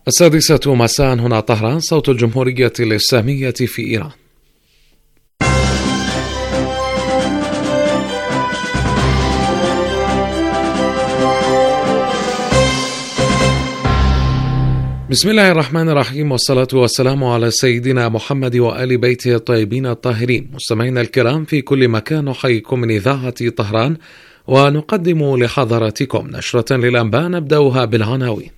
السادسة مساء هنا طهران، صوت الجمهورية الإسلامية في إيران. بسم الله الرحمن الرحيم، والصلاة والسلام على سيدنا محمد وآل بيته الطيبين الطاهرين. مستمعينا الكرام في كل مكان، نحييكم من إذاعة طهران ونقدم لحضراتكم نشرة للأنباء نبدأها بالعناوين.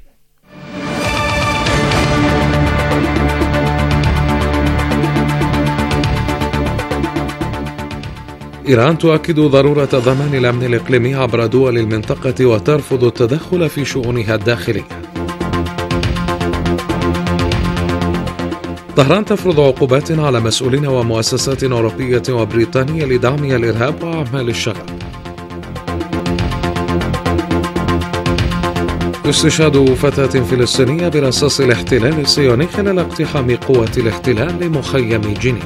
إيران تؤكد ضرورة ضمان الأمن الإقليمي عبر دول المنطقة وترفض التدخل في شؤونها الداخلية. طهران تفرض عقوبات على مسؤولين ومؤسسات أوروبية وبريطانية لدعم الإرهاب وأعمال الشغب. استشهاد فتاة فلسطينية برصاص الاحتلال الصهيوني خلال اقتحام قوات الاحتلال لمخيم جنين.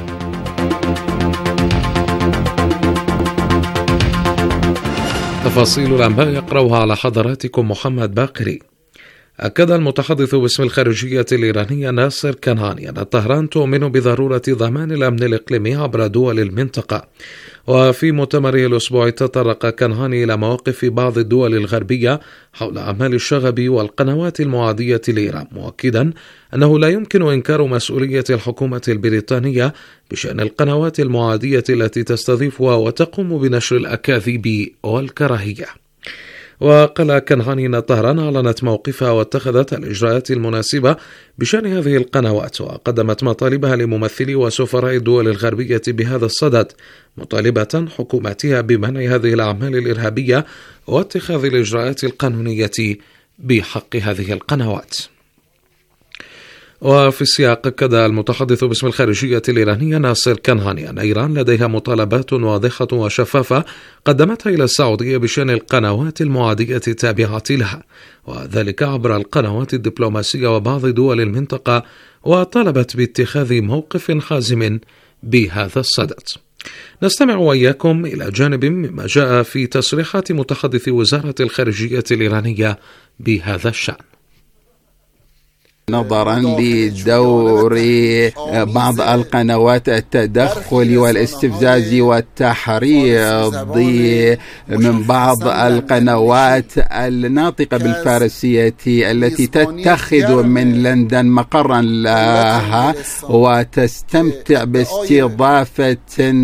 تفاصيل الأنباء يقرأها على حضراتكم محمد باقري. أكد المتحدث باسم الخارجية الإيرانية ناصر كنعاني أن طهران تؤمن بضرورة ضمان الأمن الإقليمي عبر دول المنطقة. وفي مؤتمره الأسبوعي تطرق كنعاني إلى مواقف بعض الدول الغربية حول أعمال الشغب والقنوات المعادية لإيران، مؤكدا أنه لا يمكن إنكار مسؤولية الحكومة البريطانية بشأن القنوات المعادية التي تستضيفها وتقوم بنشر الأكاذيب والكراهية. وقال كنعاني أن طهران أعلنت موقفها واتخذت الإجراءات المناسبة بشأن هذه القنوات، وقدمت مطالبها لممثلي وسفراء الدول الغربية بهذا الصدد، مطالبة حكومتها بمنع هذه الأعمال الإرهابية واتخاذ الإجراءات القانونية بحق هذه القنوات. وفي السياق أكد المتحدث باسم الخارجية الإيرانية ناصر كنعاني أن إيران لديها مطالبات واضحة وشفافة قدمتها إلى السعودية بشأن القنوات المعادية التابعة لها، وذلك عبر القنوات الدبلوماسية وبعض دول المنطقة، وطلبت باتخاذ موقف حازم بهذا الصدد. نستمع وإياكم إلى جانب مما جاء في تصريحات متحدث وزارة الخارجية الإيرانية بهذا الشأن. نظرا لدور بعض القنوات التدخل والاستفزاز والتحريض من بعض القنوات الناطقة بالفارسية التي تتخذ من لندن مقرا لها وتستمتع باستضافة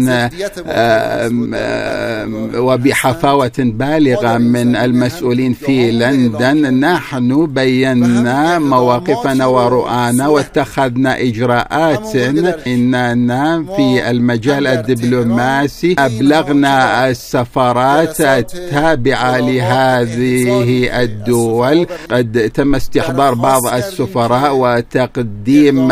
وبحفاوة بالغة من المسؤولين في لندن، نحن بينا مواقفنا ورؤانا واتخذنا إجراءات. إننا في المجال الدبلوماسي أبلغنا السفارات التابعة لهذه الدول، قد تم استحضار بعض السفراء وتقديم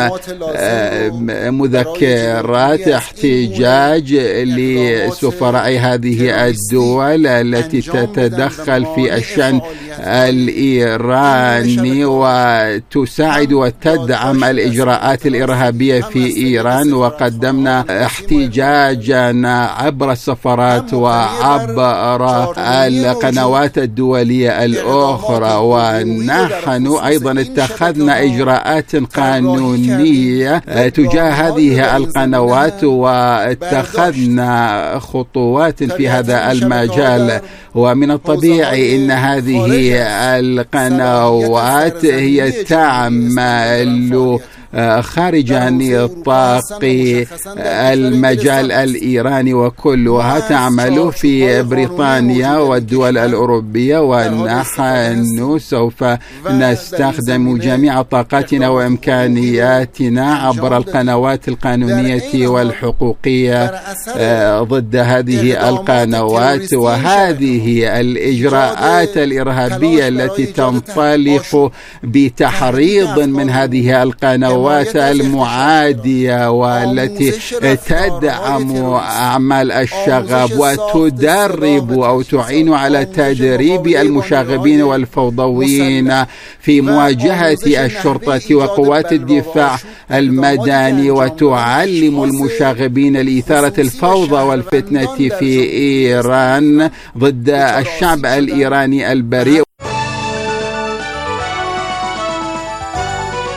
مذكرات احتجاج لسفراء هذه الدول التي تتدخل في الشأن الإيراني وتساعد وتدعم الإجراءات الإرهابية في إيران. وقدمنا احتجاجنا عبر السفارات وعبر القنوات الدولية الأخرى، ونحن أيضا اتخذنا إجراءات قانونية تجاه هذه القنوات واتخذنا خطوات في هذا المجال. ومن الطبيعي أن هذه القنوات هي تعمل خارج نطاق المجال الإيراني وكلها تعمل في بريطانيا والدول الأوروبية، ونحن سوف نستخدم جميع طاقاتنا وإمكانياتنا عبر القنوات القانونية والحقوقية ضد هذه القنوات. وهذه الإجراءات الإرهابية التي تنطلق بتحريض من هذه القنوات المعادية والتي تدعم أعمال الشغب وتدرب أو تعين على تدريب المشاغبين والفوضويين في مواجهة الشرطة وقوات الدفاع المدني، وتعلم المشاغبين لإثارة الفوضى والفتنة في إيران ضد الشعب الإيراني البريء.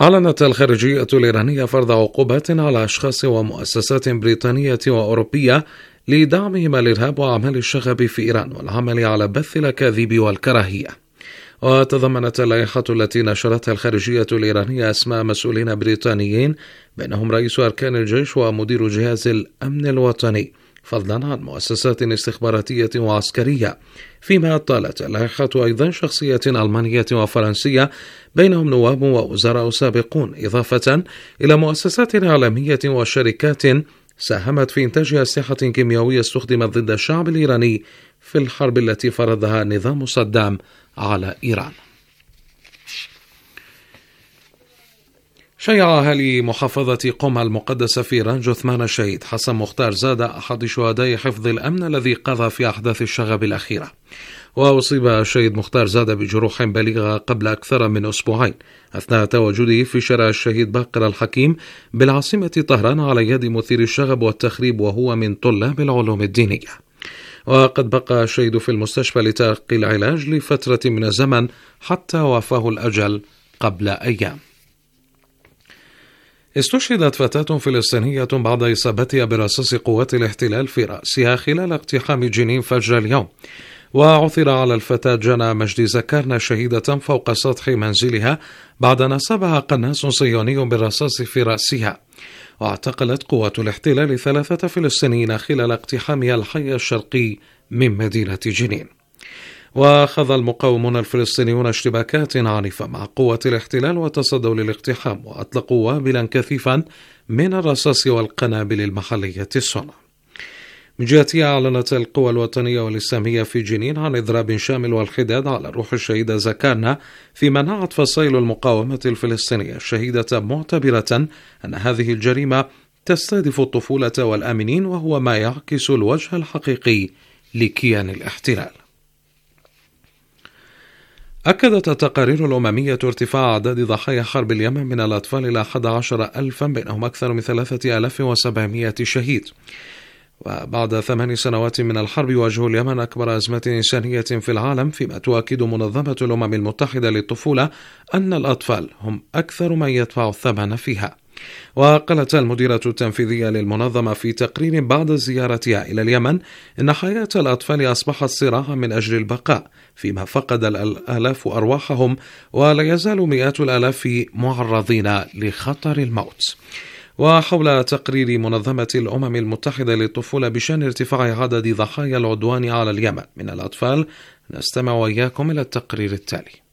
أعلنت الخارجية الإيرانية فرض عقوبات على أشخاص ومؤسسات بريطانية وأوروبية لدعمهم الإرهاب وأعمال الشغب في إيران والعمل على بث الأكاذيب والكراهية. وتضمنت اللائحة التي نشرتها الخارجية الإيرانية أسماء مسؤولين بريطانيين بينهم رئيس أركان الجيش ومدير جهاز الأمن الوطني، فضلا عن مؤسسات استخباراتية وعسكرية، فيما طالت اللائحة أيضا شخصية ألمانية وفرنسية بينهم نواب ووزراء سابقون، إضافة إلى مؤسسات إعلامية وشركات ساهمت في إنتاج أسلحة كيميائية استخدمت ضد الشعب الإيراني في الحرب التي فرضها نظام صدام على إيران. شيع أهالي محافظة قم المقدسة في إيران جثمان الشهيد حسن مختار زادة أحد شهداء حفظ الأمن الذي قضى في أحداث الشغب الأخيرة. وأصيب الشهيد مختار زادة بجروح بليغة قبل أكثر من أسبوعين أثناء تواجده في شارع الشهيد باقر الحكيم بالعاصمة طهران على يد مثير الشغب والتخريب وهو من طلاب العلوم الدينية. وقد بقى الشهيد في المستشفى لتلقي العلاج لفترة من الزمن حتى وافاه الأجل قبل أيام. استشهدت فتاة فلسطينية بعد إصابتها برصاص قوات الاحتلال في رأسها خلال اقتحام جنين فجر اليوم. وعثر على الفتاة جنى مجدي زكارنا شهيدة فوق سطح منزلها بعد أن أصابها قناص صهيوني بالرصاص في رأسها. واعتقلت قوات الاحتلال 3 فلسطينيين خلال اقتحامها الحي الشرقي من مدينة جنين. وأخذ المقاومون الفلسطينيون اشتباكات عنيفة مع قوة الاحتلال وتصدوا للاقتحام وأطلقوا وابلا كثيفا من الرصاص والقنابل المحلية الصنع. من جهتها أعلنت القوى الوطنية والإسلامية في جنين عن إضراب شامل والحداد على روح الشهيدة زكارنا، فيما نعت فصائل المقاومة الفلسطينية الشهيدة معتبرة أن هذه الجريمة تستهدف الطفولة والآمنين وهو ما يعكس الوجه الحقيقي لكيان الاحتلال. أكدت التقارير الأممية ارتفاع أعداد ضحايا حرب اليمن من الأطفال إلى 11,000 بينهم أكثر من 3700 شهيد. وبعد 8 سنوات من الحرب يواجه اليمن أكبر أزمة إنسانية في العالم، فيما تؤكد منظمة الأمم المتحدة للطفولة أن الأطفال هم أكثر من يدفع الثمن فيها. وقالت المديرة التنفيذية للمنظمة في تقرير بعد زيارتها إلى اليمن إن حياة الأطفال أصبحت صراعا من أجل البقاء، فيما فقد الآلاف أرواحهم ولا يزال مئات الآلاف معرضين لخطر الموت. وحول تقرير منظمة الأمم المتحدة للطفولة بشأن ارتفاع عدد ضحايا العدوان على اليمن من الأطفال، نستمع وإياكم إلى التقرير التالي.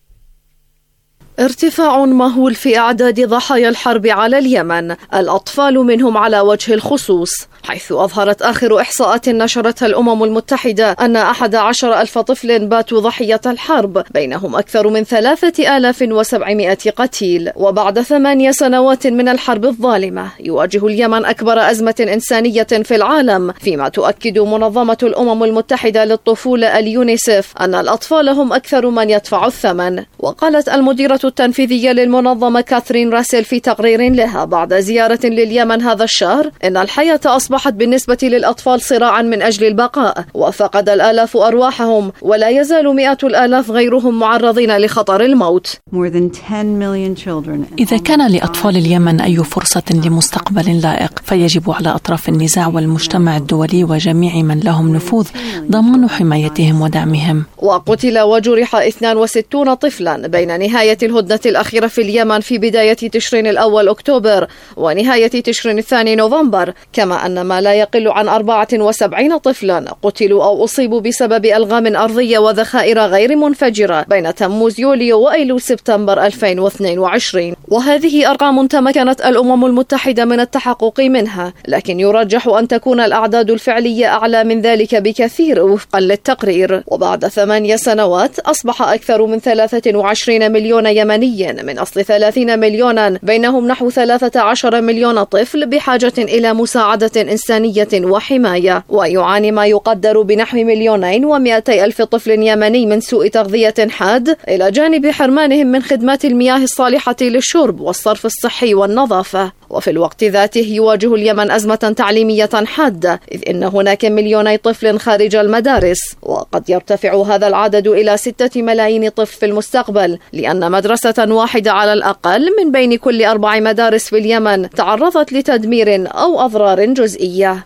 ارتفاع مهول في أعداد ضحايا الحرب على اليمن، الأطفال منهم على وجه الخصوص، حيث أظهرت آخر إحصاءات نشرتها الأمم المتحدة أن 11,000 طفل باتوا ضحية الحرب، بينهم أكثر من 3700 قتيل. وبعد 8 سنوات من الحرب الظالمة يواجه اليمن أكبر أزمة إنسانية في العالم، فيما تؤكد منظمة الأمم المتحدة للطفولة اليونيسف أن الأطفال هم أكثر من يدفع الثمن. وقالت المديرة التنفيذية للمنظمة كاثرين راسل في تقرير لها بعد زيارة لليمن هذا الشهر إن الحياة أصبحت بالنسبة للأطفال صراعا من أجل البقاء، وفقد الآلاف أرواحهم ولا يزال مئات الآلاف غيرهم معرضين لخطر الموت. إذا كان لأطفال اليمن أي فرصة لمستقبل لائق فيجب على أطراف النزاع والمجتمع الدولي وجميع من لهم نفوذ ضمان حمايتهم ودعمهم. وقتل وجرح 62 طفلا بين نهاية الهدنة الأخيرة في اليمن في بداية تشرين الأول أكتوبر ونهاية تشرين الثاني نوفمبر، كما أن ما لا يقل عن 74 طفلا قتلوا أو أصيبوا بسبب ألغام أرضية وذخائر غير منفجرة بين تموز يوليو وأيلول سبتمبر 2022. وهذه أرقام تمكنت الأمم المتحدة من التحقق منها، لكن يرجح أن تكون الأعداد الفعلية أعلى من ذلك بكثير وفقا للتقرير. وبعد 8 سنوات أصبح أكثر من 23 مليون يمني من أصل 30 مليونا بينهم نحو 13 مليون طفل بحاجة إلى مساعدة إنسانية وحماية، ويعاني ما يقدر بنحو 2,200,000 طفل يمني من سوء تغذية حاد، إلى جانب حرمانهم من خدمات المياه الصالحة للشرب والصرف الصحي والنظافة. وفي الوقت ذاته يواجه اليمن أزمة تعليمية حادة، إذ إن هناك 2,000,000 طفل خارج المدارس، وقد يرتفع هذا العدد إلى 6 ملايين طفل في المستقبل، لأن مدرسة مدرسة واحدة على الأقل من بين كل 4 مدارس في اليمن تعرضت لتدمير أو أضرار جزئية.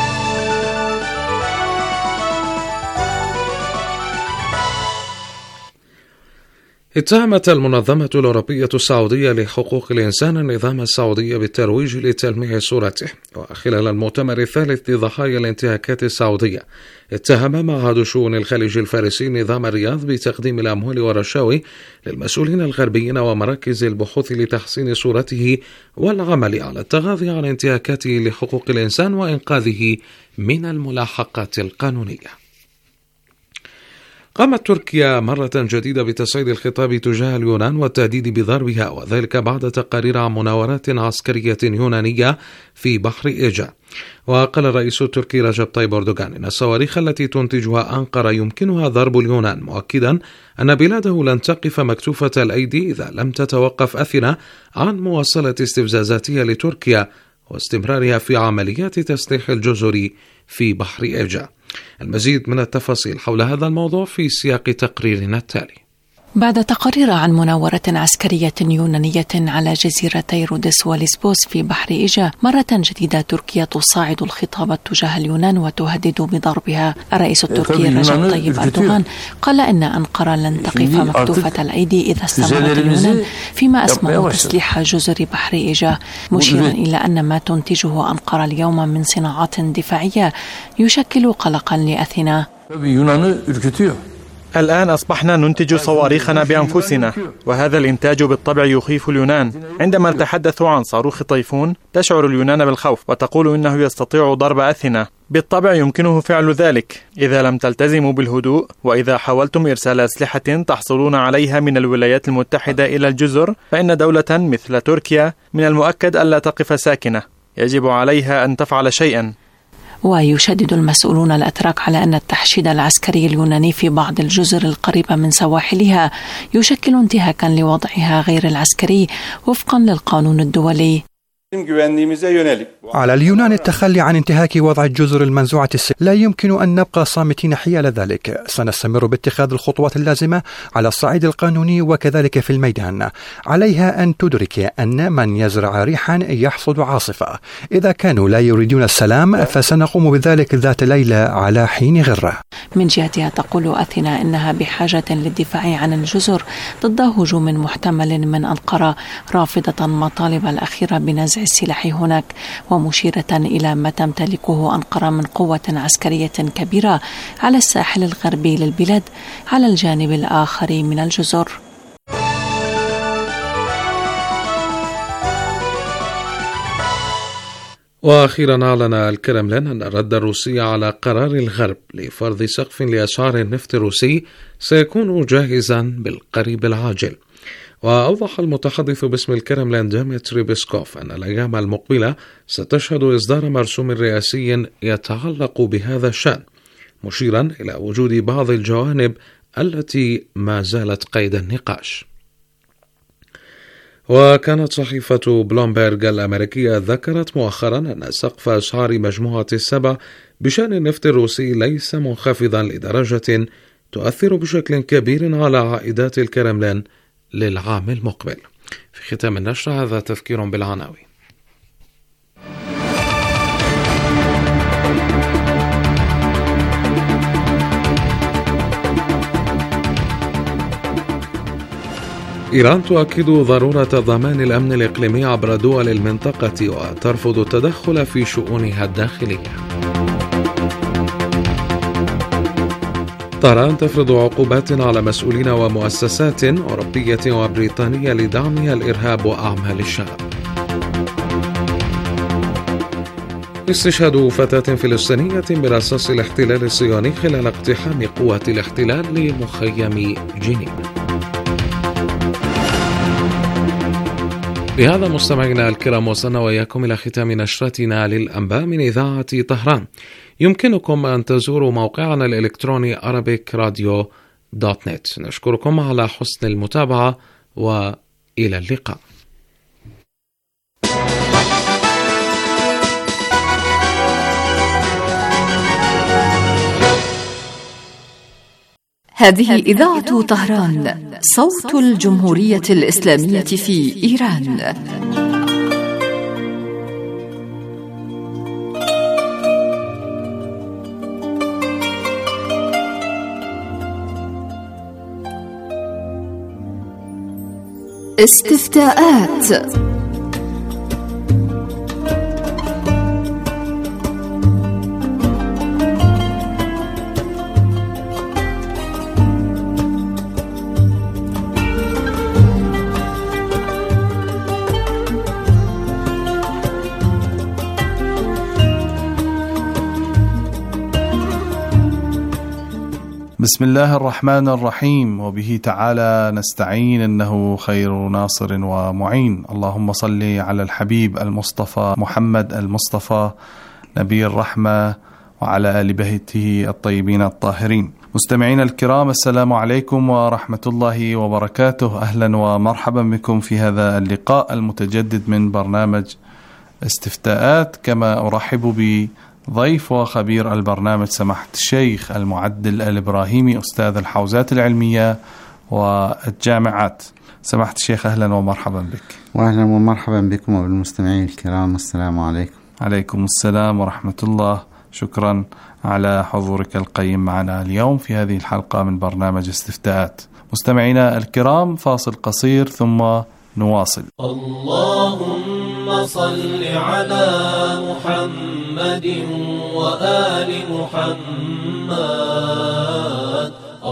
اتهمت المنظمة الأوروبية السعودية لحقوق الإنسان النظام السعودي بالترويج لتلميع صورته. وخلال المؤتمر الثالث لضحايا الانتهاكات السعودية، اتهم معهد شؤون الخليج الفارسي نظام الرياض بتقديم الأموال والرشاوي للمسؤولين الغربيين ومراكز البحوث لتحسين صورته والعمل على التغاضي عن انتهاكاته لحقوق الإنسان وإنقاذه من الملاحقات القانونية. قامت تركيا مرة جديدة بتصعيد الخطاب تجاه اليونان والتهديد بضربها، وذلك بعد تقارير عن مناورات عسكرية يونانية في بحر إيجا. وقال الرئيس التركي رجب طيب أردوغان إن الصواريخ التي تنتجها أنقرة يمكنها ضرب اليونان، مؤكدا أن بلاده لن تقف مكتوفة الأيدي إذا لم تتوقف أثينا عن مواصلة استفزازاتها لتركيا واستمرارها في عمليات تسليح الجزر في بحر إيجا. المزيد من التفاصيل حول هذا الموضوع في سياق تقريرنا التالي. بعد تقارير عن مناورة عسكرية يونانية على جزيرتي رودس وليسبوس في بحر إيجا، مرة جديدة تركيا تصاعد الخطاب تجاه اليونان وتهدد بضربها. الرئيس التركي رجب طيب أردوغان قال إن أنقرة لن تقف مكتوفة الأيدي إذا استمرت اليونان فيما أسمى تسليح جزر بحر إيجا، مشيرا إلى أن ما تنتجه أنقرة اليوم من صناعات دفاعية يشكل قلقا لأثينا. الآن أصبحنا ننتج صواريخنا بأنفسنا، وهذا الإنتاج بالطبع يخيف اليونان. عندما نتحدث عن صاروخ طيفون تشعر اليونان بالخوف وتقول إنه يستطيع ضرب أثينا. بالطبع يمكنه فعل ذلك إذا لم تلتزموا بالهدوء، وإذا حاولتم إرسال أسلحة تحصلون عليها من الولايات المتحدة إلى الجزر، فإن دولة مثل تركيا من المؤكد ألا تقف ساكنة، يجب عليها أن تفعل شيئا. ويشدد المسؤولون الأتراك على أن التحشيد العسكري اليوناني في بعض الجزر القريبة من سواحلها يشكل انتهاكا لوضعها غير العسكري وفقا للقانون الدولي. على اليونان التخلي عن انتهاك وضع الجزر المنزوعة السلم. لا يمكن أن نبقى صامتين حيال ذلك. سنستمر باتخاذ الخطوات اللازمة على الصعيد القانوني وكذلك في الميدان. عليها أن تدرك أن من يزرع ريحا يحصد عاصفة. إذا كانوا لا يريدون السلام فسنقوم بذلك ذات ليلة على حين غرة. من جهتها تقول أثينا إنها بحاجة للدفاع عن الجزر ضد هجوم محتمل من أنقرة، رافضة المطالب الأخيرة بنزع السلاح هناك، ومشيرة إلى ما تمتلكه أنقرة من قوة عسكرية كبيرة على الساحل الغربي للبلاد على الجانب الآخر من الجزر. وأخيرا أعلن الكرملين أن الرد الروسي على قرار الغرب لفرض سقف لأسعار النفط الروسي سيكون جاهزا بالقريب العاجل. وأوضح المتحدث باسم الكرملين ديمتري بيسكوف أن الأيام المقبلة ستشهد إصدار مرسوم رئاسي يتعلق بهذا الشأن، مشيرا إلى وجود بعض الجوانب التي ما زالت قيد النقاش. وكانت صحيفة بلومبرغ الأمريكية ذكرت مؤخرا أن سقف أسعار مجموعة السبع بشأن النفط الروسي ليس منخفضا لدرجة تؤثر بشكل كبير على عائدات الكرملين للعام المقبل. في ختام النشر هذا تذكير بالعناوين. إيران تؤكد ضرورة ضمان الأمن الإقليمي عبر دول المنطقة وترفض التدخل في شؤونها الداخلية. طهران تفرض عقوبات على مسؤولين ومؤسسات أوروبية وبريطانية لدعمها الإرهاب وأعمال الشغب. استشهاد فتاة فلسطينية برصاص الاحتلال الصهيوني خلال اقتحام قوات الاحتلال لمخيم جنين. بهذا مستمعينا الكرام وصلنا وإياكم إلى ختام نشرتنا للأنباء من إذاعة طهران. يمكنكم أن تزوروا موقعنا الإلكتروني arabicradio.net. نشكركم على حسن المتابعة وإلى اللقاء. هذه إذاعة طهران، صوت الجمهورية الإسلامية في إيران. استفتاءات. بسم الله الرحمن الرحيم، وبه تعالى نستعين، إنه خير ناصر ومعين. اللهم صل على الحبيب المصطفى محمد المصطفى نبي الرحمة وعلى آل بيته الطيبين الطاهرين. مستمعين الكرام، السلام عليكم ورحمة الله وبركاته. أهلا ومرحبا بكم في هذا اللقاء المتجدد من برنامج استفتاءات. كما أرحب ضيف وخبير البرنامج سماحة الشيخ المعدل الإبراهيمي، أستاذ الحوزات العلمية والجامعات. سماحة الشيخ، أهلا ومرحبا بك. وأهلا ومرحبا بكم وبالمستمعين الكرام. السلام عليكم. عليكم السلام ورحمة الله. شكرا على حضورك القيم معنا اليوم في هذه الحلقة من برنامج استفتاءات. مستمعينا الكرام، فاصل قصير ثم نواصل. اللهم صل على محمد وآل محمد.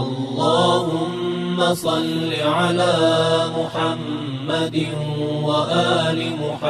اللهم صل على محمد وآل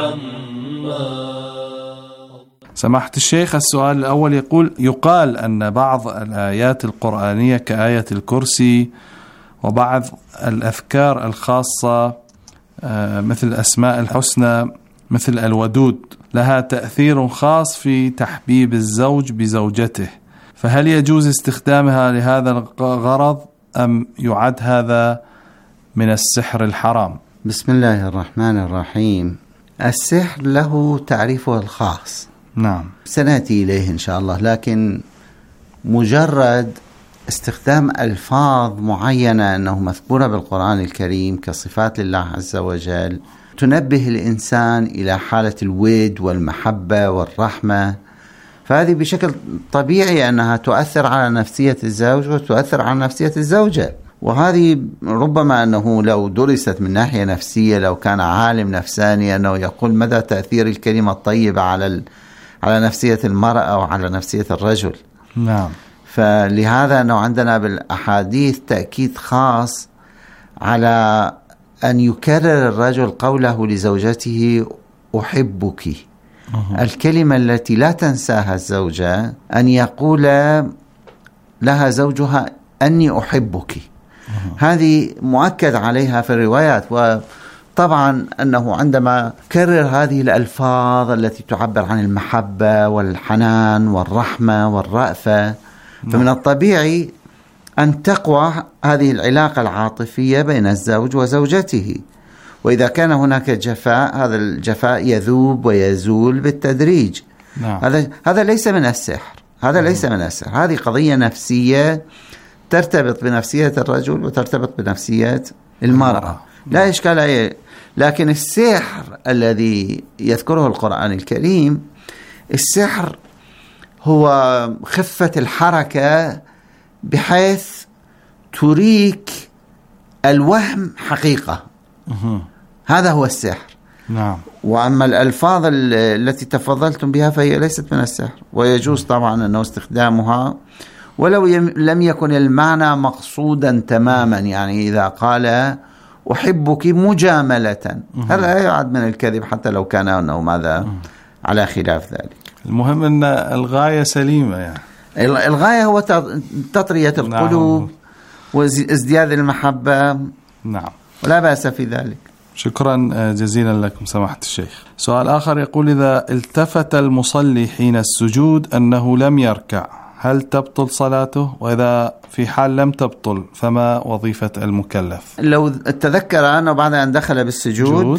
محمد. سماحة الشيخ، السؤال الأول يقال أن بعض الآيات القرآنية كآية الكرسي وبعض الأذكار الخاصة مثل الأسماء الحسنى مثل الودود لها تأثير خاص في تحبيب الزوج بزوجته، فهل يجوز استخدامها لهذا الغرض أم يعد هذا من السحر الحرام؟ بسم الله الرحمن الرحيم. السحر له تعريفه الخاص، نعم، سنأتي إليه إن شاء الله، لكن مجرد استخدام ألفاظ معينة أنه مذكورة بالقرآن الكريم كصفات لله عز وجل تنبه الإنسان إلى حالة الود والمحبة والرحمة، فهذه بشكل طبيعي أنها تؤثر على نفسية الزوج وتؤثر على نفسية الزوجة. وهذه ربما أنه لو درست من ناحية نفسية، لو كان عالم نفساني أنه يقول مدى تأثير الكلمة الطيبة على نفسية المرأة وعلى نفسية الرجل. نعم. فلهذا أنه عندنا بالأحاديث تأكيد خاص على أن يكرر الرجل قوله لزوجته أحبك. الكلمة التي لا تنساها الزوجة أن يقول لها زوجها أني أحبك. هذه مؤكد عليها في الروايات. وطبعا أنه عندما كرر هذه الألفاظ التي تعبر عن المحبة والحنان والرحمة والرأفة، فمن الطبيعي أن تقوى هذه العلاقة العاطفية بين الزوج وزوجته. وإذا كان هناك جفاء، هذا الجفاء يذوب ويزول بالتدريج. نعم. هذا ليس من السحر، هذا ليس من السحر، هذه قضية نفسية ترتبط بنفسية الرجل وترتبط بنفسية المرأة، لا إشكال عليه. لكن السحر الذي يذكره القرآن الكريم، السحر هو خفة الحركة بحيث تريك الوهم حقيقة. هذا هو السحر. نعم. وأما الألفاظ التي تفضلتم بها فهي ليست من السحر، ويجوز طبعا أنه استخدامها ولو لم يكن المعنى مقصودا تماما. يعني إذا قال أحبك مجاملة، هذا لا يعد من الكذب حتى لو كان أنه ماذا على خلاف ذلك. المهم أن الغاية سليمة، يعني الغاية هو تطرية القلوب. نعم. وازدياد المحبة. نعم، ولا بأس في ذلك. شكرا جزيلا لكم سماحة الشيخ. سؤال آخر يقول: إذا التفت المصلي حين السجود أنه لم يركع، هل تبطل صلاته؟ وإذا في حال لم تبطل فما وظيفة المكلف؟ لو تذكر أنه بعد أن دخل بالسجود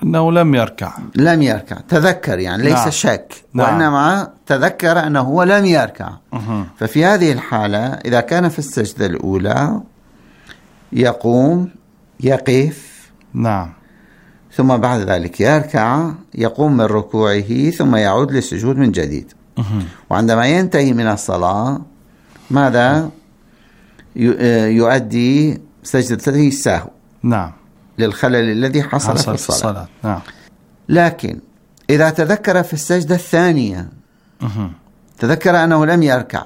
أنه لم يركع تذكر، يعني ليس نعم. شك، نعم. وإنما تذكر أنه هو لم يركع. ففي هذه الحالة إذا كان في السجدة الأولى يقوم يقف، نعم، ثم بعد ذلك يركع، يقوم من ركوعه ثم يعود للسجود من جديد. وعندما ينتهي من الصلاة ماذا يؤدي؟ سجدة السهو، نعم، للخلل الذي حصل في الصلاة. نعم. لكن إذا تذكر في السجدة الثانية تذكر أنه لم يركع،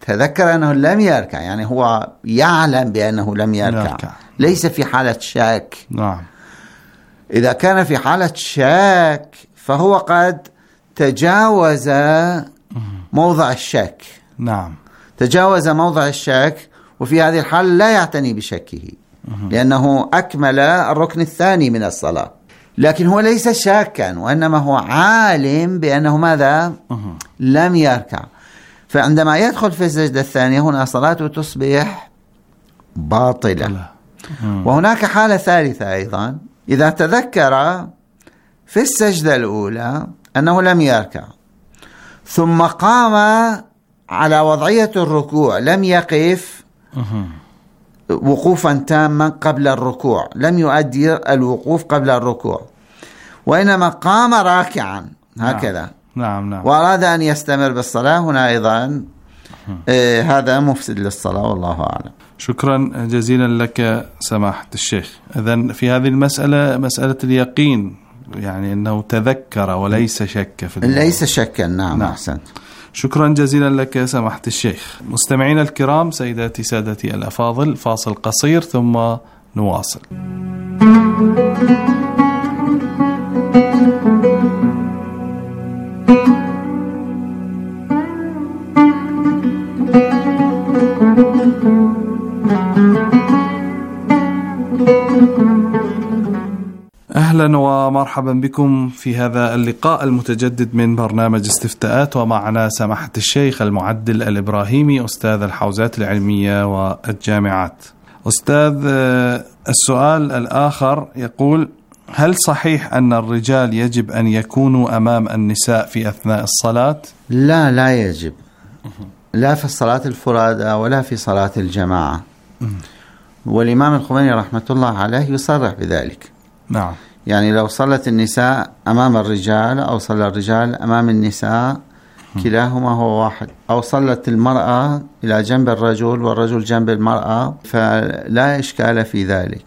يعني هو يعلم بأنه لم يركع. ليس في حالة شك. نعم. إذا كان في حالة شك فهو قد تجاوز موضع الشك. نعم. تجاوز موضع الشك، وفي هذه الحالة لا يعتني بشكه لأنه أكمل الركن الثاني من الصلاة. لكن هو ليس شاكا، وإنما هو عالم بأنه ماذا؟ لم يركع. فعندما يدخل في السجدة الثانية هنا صلاته تصبح باطلة. وهناك حالة ثالثة أيضا، إذا تذكر في السجدة الأولى أنه لم يركع ثم قام على وضعية الركوع، لم يقف وقوفا تاما قبل الركوع، لم يؤدي الوقوف قبل الركوع، وإنما قام راكعا هكذا. نعم. وأراد أن يستمر بالصلاة، هنا أيضا هذا مفسد للصلاة، والله أعلم. شكرا جزيلا لك سماحة الشيخ. إذن في هذه المسألة، مسألة اليقين، يعني أنه تذكر وليس شك في الموضوع. ليس شكا. نعم. أحسنت. شكرا جزيلا لك سماحة الشيخ. مستمعينا الكرام، سيداتي سادتي الأفاضل، فاصل قصير ثم نواصل. أهلا ومرحبا بكم في هذا اللقاء المتجدد من برنامج استفتاءات، ومعنا سماحة الشيخ المعدل الإبراهيمي، أستاذ الحوزات العلمية والجامعات. أستاذ، السؤال الآخر يقول: هل صحيح أن الرجال يجب أن يكونوا أمام النساء في أثناء الصلاة؟ لا يجب، لا في الصلاة الفرادى ولا في صلاة الجماعة. والإمام الخميني رحمة الله عليه يصرح بذلك. نعم. يعني لو صلت النساء أمام الرجال أو صلى الرجال أمام النساء كلاهما هو واحد، أو صلت المرأة إلى جنب الرجل والرجل جنب المرأة، فلا إشكال في ذلك.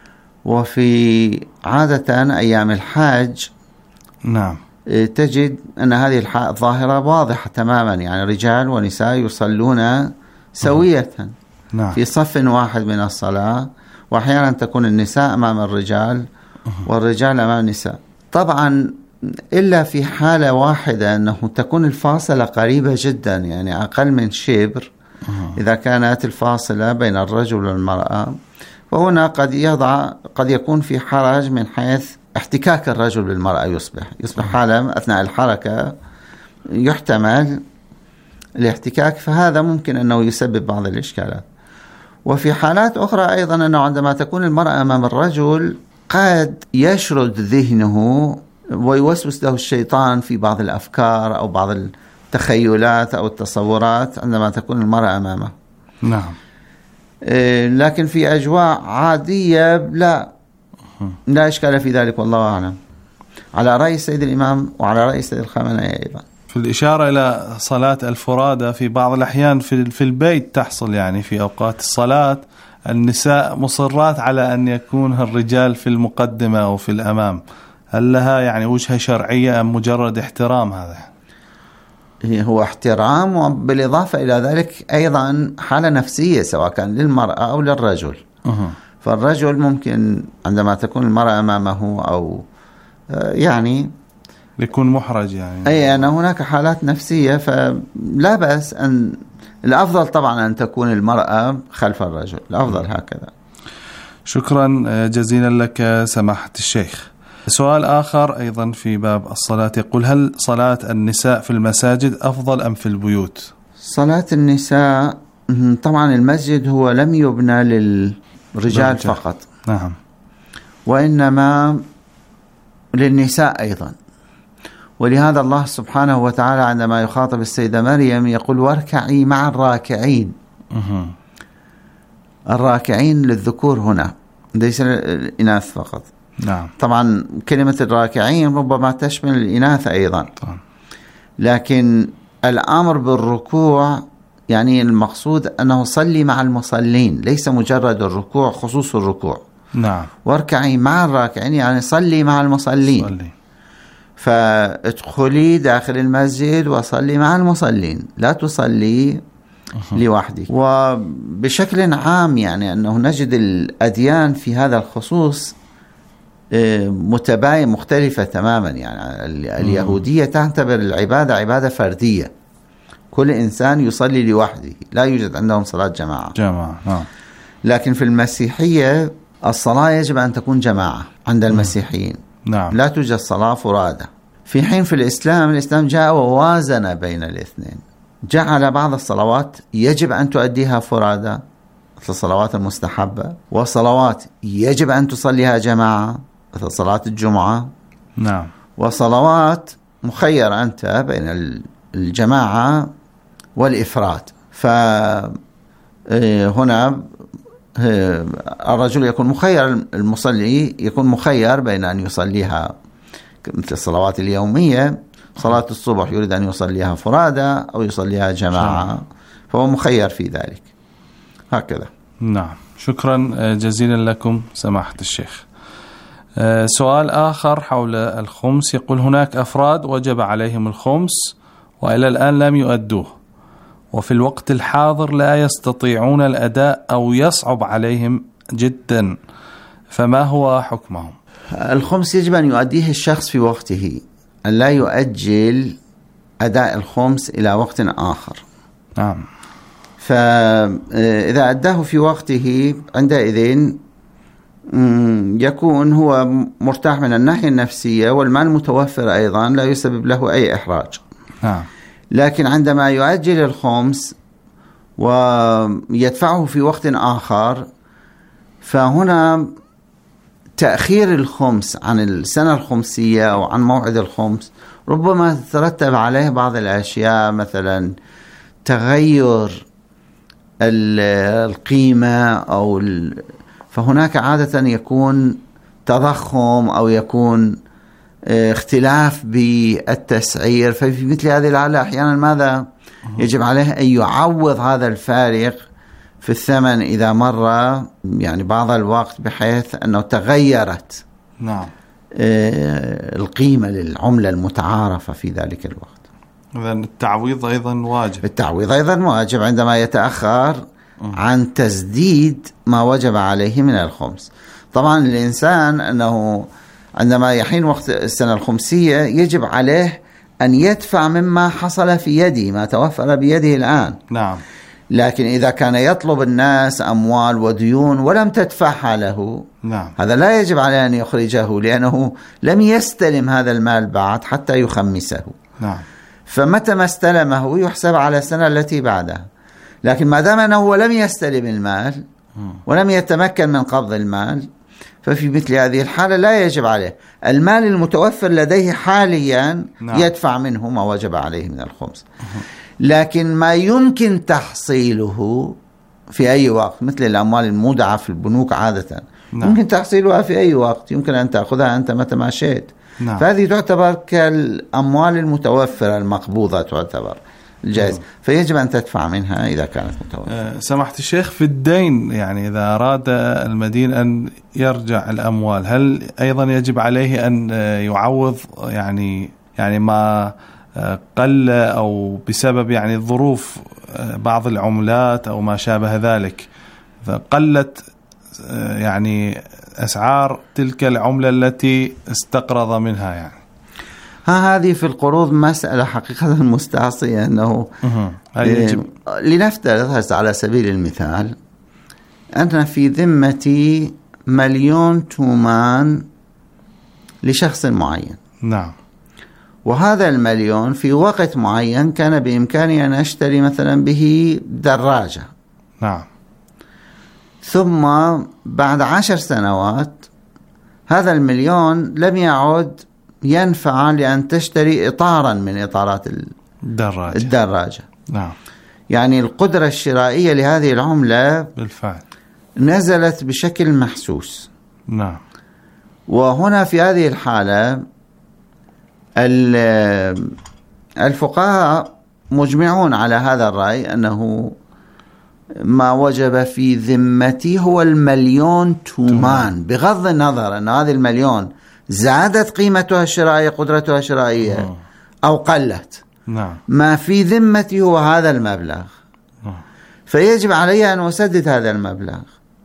وفي عادة أيام الحاج نعم تجد أن هذه الظاهرة واضحة تماما، يعني رجال ونساء يصلون سوية في صف واحد من الصلاة، وأحيانا تكون النساء أمام الرجال والرجال أمام النساء. طبعا إلا في حالة واحدة، أنه تكون الفاصلة قريبة جدا، يعني أقل من شبر. إذا كانت الفاصلة بين الرجل والمرأة، فهنا قد يكون في حرج من حيث احتكاك الرجل بالمرأة، يصبح حالة أثناء الحركة يحتمل الاحتكاك، فهذا ممكن أنه يسبب بعض الإشكالات. وفي حالات أخرى أيضا أنه عندما تكون المرأة أمام الرجل قد يشرد ذهنه ويوسوس له الشيطان في بعض الأفكار أو بعض التخيلات أو التصورات عندما تكون المرأة أمامه. نعم. لكن في أجواء عادية لا إشكال في ذلك، والله أعلم، على رأي السيد الإمام وعلى رأي السيد الخامنئي أيضا. في الإشارة إلى صلاة الفرادى في بعض الأحيان في البيت تحصل، يعني في أوقات الصلاة النساء مصرات على أن يكون الرجال في المقدمة أو في الأمام. هل لها يعني وجهة شرعية أم مجرد احترام؟ هذا هو احترام، وبالإضافة إلى ذلك أيضا حالة نفسية سواء كان للمرأة أو للرجل. فالرجل ممكن عندما تكون المرأة أمامه أو يعني يكون محرج، يعني أي أن هناك حالات نفسية، فلا بأس أن الأفضل طبعا أن تكون المرأة خلف الرجل، الأفضل هكذا. شكرا جزيلا لك سماحة الشيخ. سؤال آخر أيضا في باب الصلاة يقول: هل صلاة النساء في المساجد أفضل أم في البيوت؟ صلاة النساء طبعا المسجد هو لم يبنى للرجال فقط. نعم. وإنما للنساء أيضا. ولهذا الله سبحانه وتعالى عندما يخاطب السيدة مريم يقول واركعي مع الراكعين. الراكعين للذكور هنا ليس الإناث فقط. نعم. طبعا كلمة الراكعين ربما تشمل الإناث أيضا، لكن الأمر بالركوع يعني المقصود أنه صلي مع المصلين، ليس مجرد الركوع خصوص الركوع. نعم. واركعي مع الراكعين يعني صلي مع المصلين. صلي. فادخلي داخل المسجد وصلي مع المصلين، لا تصلي لوحدك. وبشكل عام يعني أنه نجد الأديان في هذا الخصوص متباين مختلفة تماما. يعني اليهودية تعتبر العبادة عبادة فردية، كل إنسان يصلي لوحده، لا يوجد عندهم صلاة جماعة. لكن في المسيحية الصلاة يجب أن تكون جماعة عند المسيحيين. نعم. لا توجد صلاة فرادى. في حين في الإسلام جاء ووازن بين الاثنين، جعل بعض الصلوات يجب أن تؤديها فرادى مثل الصلوات المستحبة، وصلوات يجب أن تصليها جماعة مثل صلاة الجمعة. نعم. وصلوات مخير أنت بين الجماعة والإفراد. فهنا الرجل يكون مخير، المصلي يكون مخير بين أن يصليها مثل الصلوات اليومية، صلاة الصبح يريد أن يصليها فرادى أو يصليها جماعة، فهو مخير في ذلك. هكذا. نعم. شكرا جزيلا لكم سماحة الشيخ. سؤال آخر حول الخمس، يقول هناك أفراد وجب عليهم الخمس وإلى الآن لم يؤدوه، وفي الوقت الحاضر لا يستطيعون الأداء أو يصعب عليهم جدا، فما هو حكمهم؟ الخمس يجب أن يؤديه الشخص في وقته، أن لا يؤجل أداء الخمس إلى وقت آخر. نعم. فإذا أداه في وقته عندئذ يكون هو مرتاح من الناحية النفسية، والمال متوفر أيضا لا يسبب له أي إحراج. لكن عندما يؤجل الخمس ويدفعه في وقت آخر، فهنا تأخير الخمس عن السنة الخمسية أو عن موعد الخمس ربما تترتب عليه بعض الأشياء، مثلا تغير القيمة أو فهناك عادة يكون تضخم أو يكون اختلاف بالتسعير. ففي مثل هذه الحالة أحيانا ماذا يجب عليه؟ أن يعوض هذا الفارق في الثمن إذا مر يعني بعض الوقت بحيث أنه تغيرت القيمة للعملة المتعارفة في ذلك الوقت. إذن التعويض أيضا واجب. التعويض أيضا واجب عندما يتأخر عن تسديد ما وجب عليه من الخمس. طبعا الإنسان أنه عندما يحين وقت السنة الخمسية يجب عليه أن يدفع مما حصل في يده، ما توفر بيده الآن. نعم. لكن إذا كان يطلب الناس أموال وديون ولم تدفعها له، هذا لا يجب عليه أن يخرجه، لأنه لم يستلم هذا المال بعد حتى يخمسه. فمتى ما استلمه يحسب على السنة التي بعدها. لكن ما دام أنه لم يستلم المال ولم يتمكن من قبض المال، ففي مثل هذه الحالة لا يجب عليه. المال المتوفر لديه حاليا يدفع منه ما وجب عليه من الخمس. لكن ما يمكن تحصيله في أي وقت مثل الأموال المودعة في البنوك عادة يمكن تحصيلها في أي وقت، يمكن أن تأخذها أنت متى ما شئت. فهذه تعتبر كالأموال المتوفرة المقبوضة، تعتبر الجائز، فيجب أن تدفع منها إذا كانت متوفرة. سماحة الشيخ، في الدين يعني إذا أراد المدين أن يرجع الأموال، هل أيضا يجب عليه أن يعوض يعني ما قل أو بسبب يعني الظروف بعض العملات أو ما شابه ذلك، فقلت يعني أسعار تلك العملة التي استقرض منها؟ يعني هذه في القروض مسألة حقيقة مستعصية، أنه لنفترض على سبيل المثال أن في ذمتي 1,000,000 تومان لشخص معين. نعم. وهذا 1,000,000 في وقت معين كان بإمكاني أن أشتري مثلا به دراجة. نعم. ثم بعد 10 سنوات هذا المليون لم يعد ينفع لأن تشتري إطارا من إطارات الدراجة. نعم. يعني القدرة الشرائية لهذه العملة بالفعل نزلت بشكل محسوس. نعم. وهنا في هذه الحالة الفقهاء مجمعون على هذا الرأي، أنه ما وجب في ذمتي هو المليون تومان، بغض النظر أن هذه المليون زادت قيمتها الشرائية، قدرتها الشرائية، أو قلت. نعم. ما في ذمتي هو هذا المبلغ، فيجب علي أن أسدد هذا المبلغ.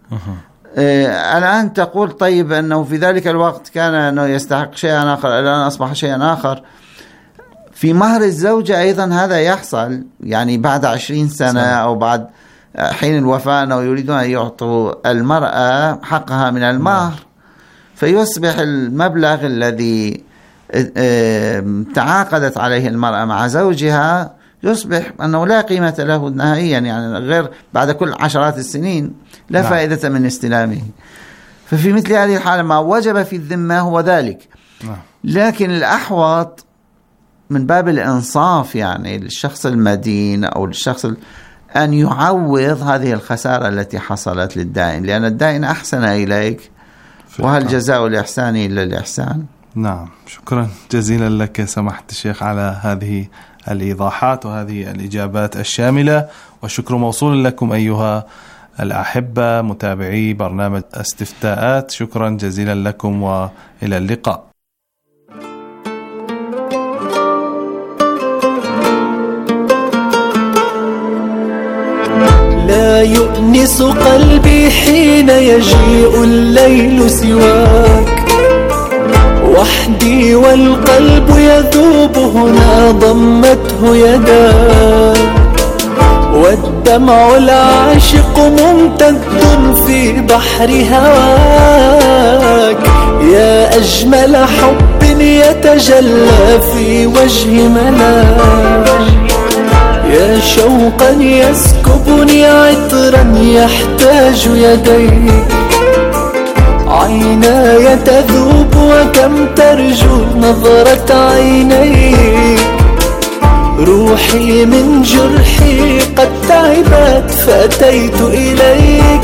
الآن تقول طيب أنه في ذلك الوقت كان أنه يستحق شيئا آخر، الآن أصبح شيئا آخر. في مهر الزوجة أيضا هذا يحصل، يعني بعد 20 سنة أو بعد حين الوفاة أنه يريدون أن يعطوا المرأة حقها من المهر، فيصبح المبلغ الذي تعاقدت عليه المرأة مع زوجها يصبح أنه لا قيمة له نهائيا، يعني غير بعد كل عشرات السنين لا فائدة من استلامه. ففي مثل هذه الحالة ما وجب في الذمة هو ذلك. لكن الأحوط من باب الإنصاف يعني للشخص المدين أو للشخص أن يعوض هذه الخسارة التي حصلت للدائن، لأن الدائن أحسن إليك، وهل جزاء الإحسان إلا الإحسان. نعم. شكرا جزيلا لك سماحة الشيخ على هذه الإيضاحات وهذه الإجابات الشاملة، والشكر موصول لكم أيها الأحبة متابعي برنامج استفتاءات. شكرا جزيلا لكم وإلى اللقاء. لا يؤنس قلبي حين يجيء الليل سواك، وحدي والقلب يذوب هنا ضمته يداك، والدمع العاشق ممتد في بحر هواك، يا أجمل حب يتجلى في وجه ملاك، يا شوقا يسكبني عطرا يحتاج يديك، عيناي تذوب وكم ترجو نظرة عينيك، روحي من جرحي قد تعبت فأتيت إليك،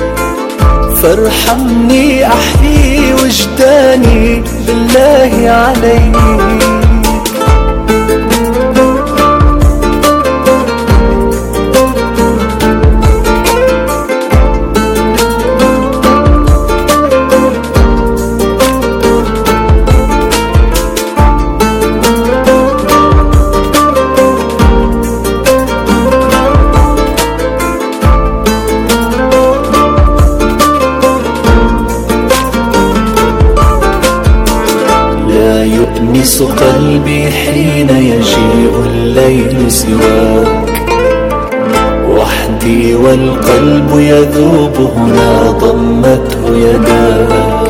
فارحمني أحيي وجداني بالله عليك. يؤنس قلبي حين يجيء الليل سواك، وحدي والقلب يذوب هنا ضمته يداك،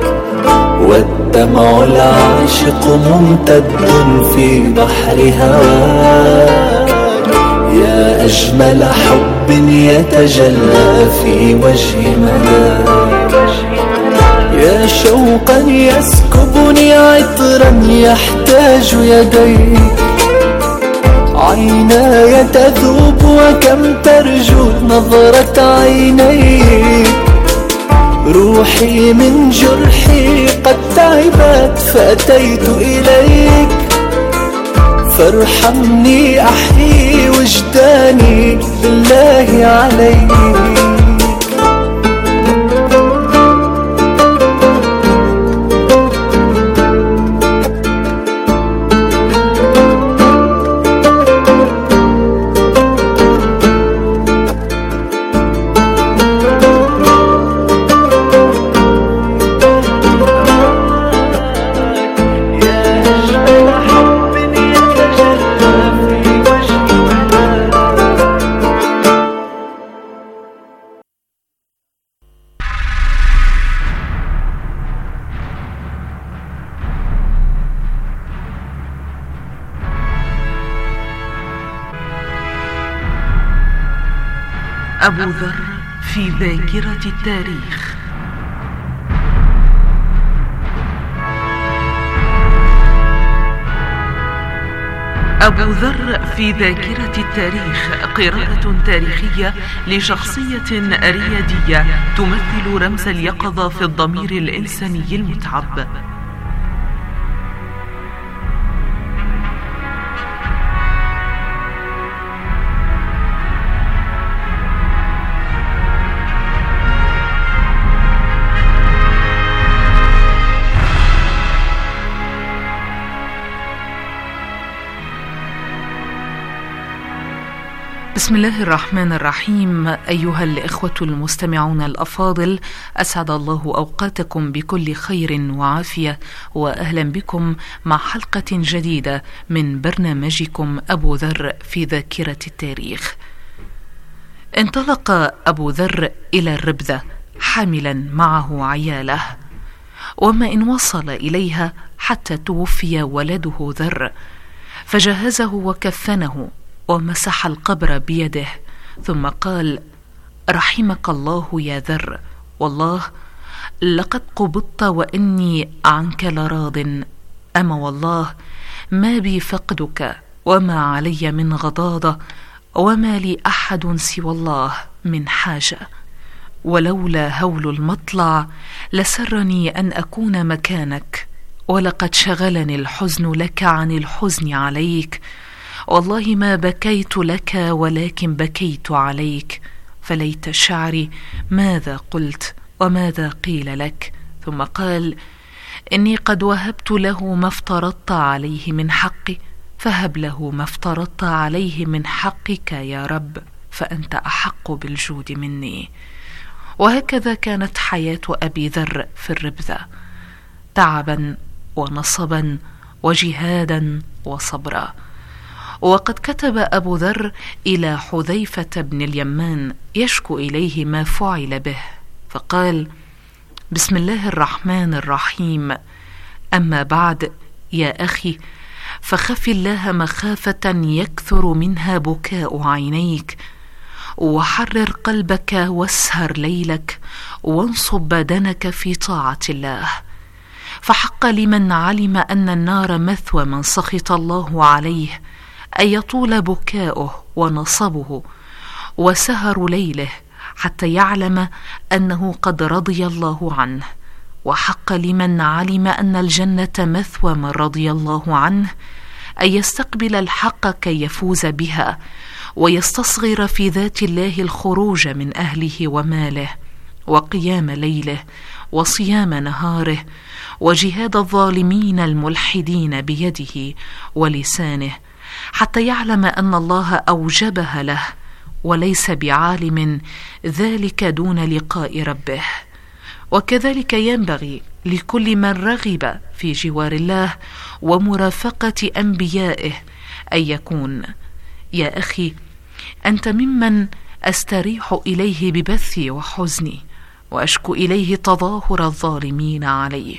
والدمع العاشق ممتد في بحر هواك، يا أجمل حب يتجلى في وجه ملاك، يا شوقا يسكبني عطرا يحتاج يديك، عيناي تذوب وكم ترجو نظرة عينيك، روحي من جرحي قد تعبت فأتيت إليك، فارحمني أحيي وجداني بالله عليك. أبو ذر في ذاكرة التاريخ. أبو ذر في ذاكرة التاريخ، قراءة تاريخية لشخصية ريادية تمثل رمز اليقظة في الضمير الإنساني المتعب. بسم الله الرحمن الرحيم. أيها الإخوة المستمعون الأفاضل، أسعد الله أوقاتكم بكل خير وعافية، وأهلا بكم مع حلقة جديدة من برنامجكم أبو ذر في ذاكرة التاريخ. انطلق أبو ذر إلى الربذة حاملا معه عياله، وما إن وصل إليها حتى توفي ولده ذر، فجهزه وكفنه ومسح القبر بيده، ثم قال: رحمك الله يا ذر، والله لقد قبضت وإني عنك لراض، أما والله ما بي فقدك وما علي من غضاضة، وما لي أحد سوى الله من حاجة، ولولا هول المطلع لسرني أن أكون مكانك، ولقد شغلني الحزن لك عن الحزن عليك، والله ما بكيت لك ولكن بكيت عليك، فليت شعري ماذا قلت وماذا قيل لك. ثم قال: إني قد وهبت له ما افترضت عليه من حقي، فهب له ما افترضت عليه من حقك يا رب، فأنت أحق بالجود مني. وهكذا كانت حياة أبي ذر في الربذة، تعبا ونصبا وجهادا وصبرا. وقد كتب أبو ذر إلى حذيفة بن اليمان يشكو إليه ما فعل به، فقال: بسم الله الرحمن الرحيم، أما بعد يا أخي، فخف الله مخافة يكثر منها بكاء عينيك، وحرر قلبك واسهر ليلك، وانصب بدنك في طاعة الله، فحق لمن علم أن النار مثوى من سخط الله عليه أن يطول بكاؤه ونصبه وسهر ليله حتى يعلم أنه قد رضي الله عنه، وحق لمن علم أن الجنة مثوى من رضي الله عنه أن يستقبل الحق كي يفوز بها، ويستصغر في ذات الله الخروج من أهله وماله، وقيام ليله وصيام نهاره، وجهاد الظالمين الملحدين بيده ولسانه، حتى يعلم أن الله أوجبها له، وليس بعالم ذلك دون لقاء ربه. وكذلك ينبغي لكل من رغب في جوار الله ومرافقة أنبيائه أن يكون: يا أخي، أنت ممن أستريح إليه ببثي وحزني، وأشكو إليه تظاهر الظالمين عليه.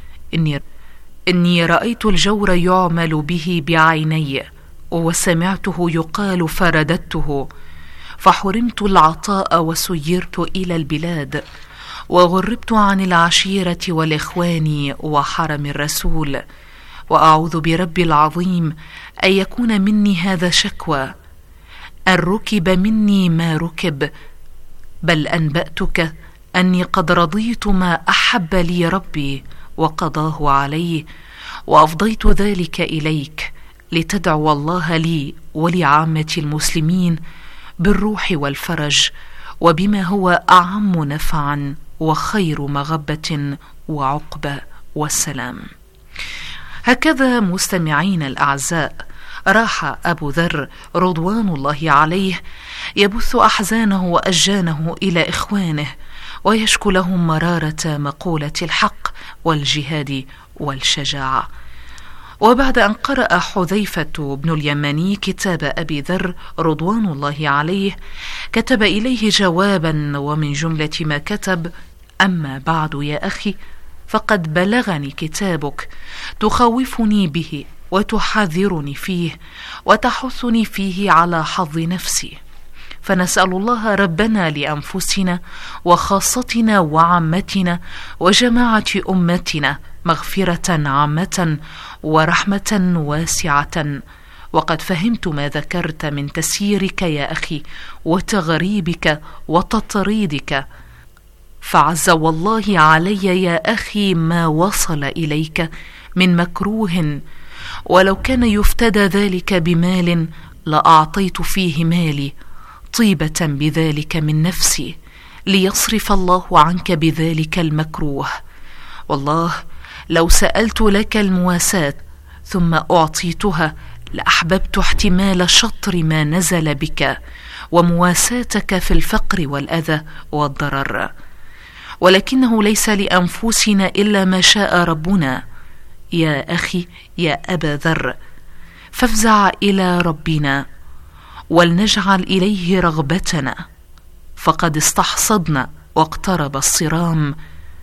إني رأيت الجور يعمل به بعيني، وسمعته يقال فرددته، فحرمت العطاء وسيرت إلى البلاد، وغربت عن العشيرة والإخوان وحرم الرسول، وأعوذ برب العظيم أن يكون مني هذا شكوى، أن ركب مني ما ركب، بل أنبأتك أني قد رضيت ما أحب لي ربي وقضاه علي، وأفضيت ذلك إليك لتدعو الله لي ولعامة المسلمين بالروح والفرج، وبما هو أعم نفعا وخير مغبة وعقبة والسلام. هكذا مستمعين الأعزاء راح أبو ذر رضوان الله عليه يبث أحزانه وأجانه إلى إخوانه، ويشكو لهم مرارة مقولة الحق والجهاد والشجاعة. وبعد أن قرأ حذيفة بن اليماني كتاب أبي ذر رضوان الله عليه، كتب إليه جوابا، ومن جملة ما كتب: أما بعد يا أخي، فقد بلغني كتابك تخوفني به وتحذرني فيه وتحثني فيه على حظ نفسي، فنسأل الله ربنا لأنفسنا وخاصتنا وعامتنا وجماعة أمتنا مغفرة عامة ورحمة واسعة، وقد فهمت ما ذكرت من تسييرك يا أخي وتغريبك وتطريدك، فعز والله علي يا أخي ما وصل إليك من مكروه، ولو كان يفتدى ذلك بمال لأعطيت فيه مالي طيبة بذلك من نفسي، ليصرف الله عنك بذلك المكروه. والله لو سألت لك المواساة ثم أعطيتها لأحببت احتمال شطر ما نزل بك ومواساتك في الفقر والأذى والضرر، ولكنه ليس لأنفسنا إلا ما شاء ربنا. يا أخي يا أبا ذر، فافزع إلى ربنا ولنجعل إليه رغبتنا، فقد استحصدنا واقترب الصرام،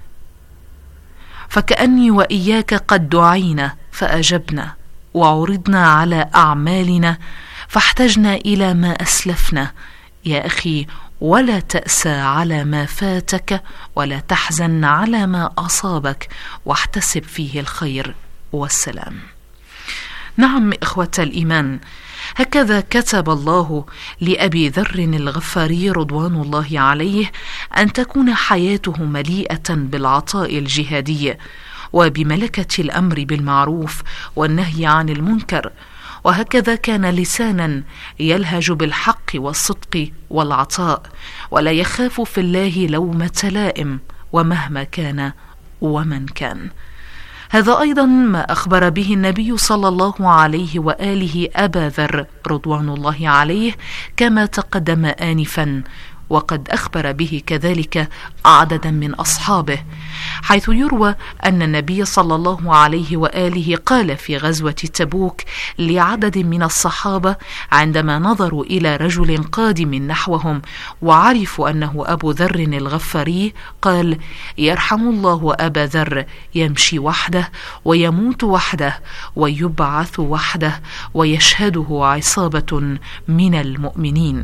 فكأني وإياك قد دعينا فأجبنا، وعرضنا على أعمالنا فاحتجنا إلى ما أسلفنا. يا أخي ولا تأسى على ما فاتك ولا تحزن على ما أصابك، واحتسب فيه الخير والسلام. نعم إخوة الإيمان، هكذا كتب الله لأبي ذر الغفاري رضوان الله عليه أن تكون حياته مليئة بالعطاء الجهادي وبملكة الأمر بالمعروف والنهي عن المنكر، وهكذا كان لسانا يلهج بالحق والصدق والعطاء، ولا يخاف في الله لومة لائم ومهما كان ومن كان. هذا أيضا ما أخبر به النبي صلى الله عليه وآله أبا ذر رضوان الله عليه كما تقدم آنفا، وقد أخبر به كذلك عددا من أصحابه، حيث يروى أن النبي صلى الله عليه وآله قال في غزوة تبوك لعدد من الصحابة عندما نظروا إلى رجل قادم نحوهم وعرفوا أنه أبو ذر الغفاري، قال: يرحم الله أبا ذر، يمشي وحده ويموت وحده ويبعث وحده ويشهده عصابة من المؤمنين.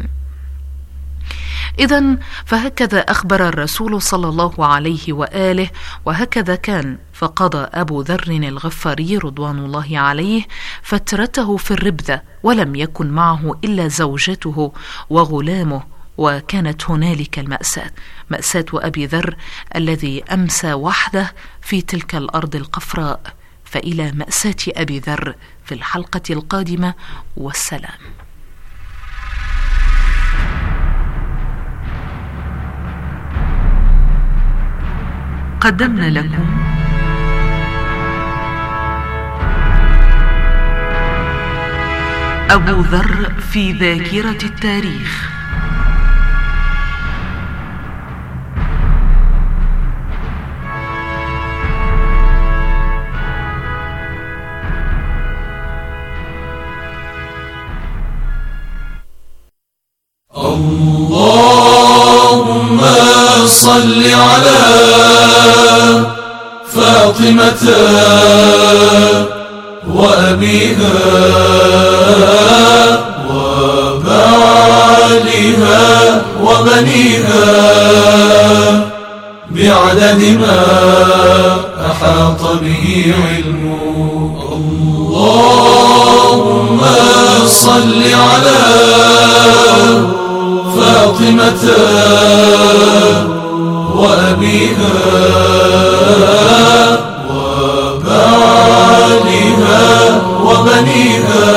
إذن فهكذا أخبر الرسول صلى الله عليه وآله، وهكذا كان. فقضى أبو ذر الغفاري رضوان الله عليه فترته في الربذة، ولم يكن معه إلا زوجته وغلامه، وكانت هنالك المأساة، مأساة أبي ذر الذي أمسى وحده في تلك الأرض القفراء. فإلى مأساة أبي ذر في الحلقة القادمة، والسلام. قدمنا لكم أبو ذر في ذاكرة التاريخ. اللهم صل على فاطمة وأبيها وبعلها وبنيها بعدد ما أحاط به علمه. اللهم صل على فاطمة وأبيها وبعلها وبنيها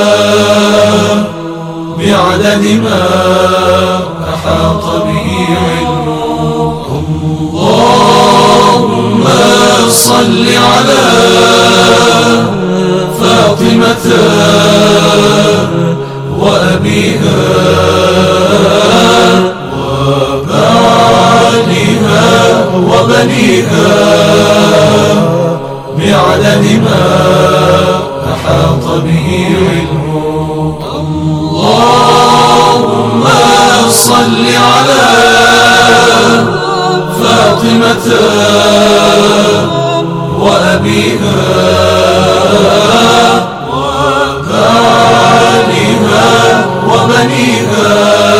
بعدد ما أحاط به علمه. اللهم صل على فاطمة وأبيها وبعلها وبنيها بعدد ما أحاط به علمه. اللهم صل على فاطمة وأبيها وبعلها وبنيها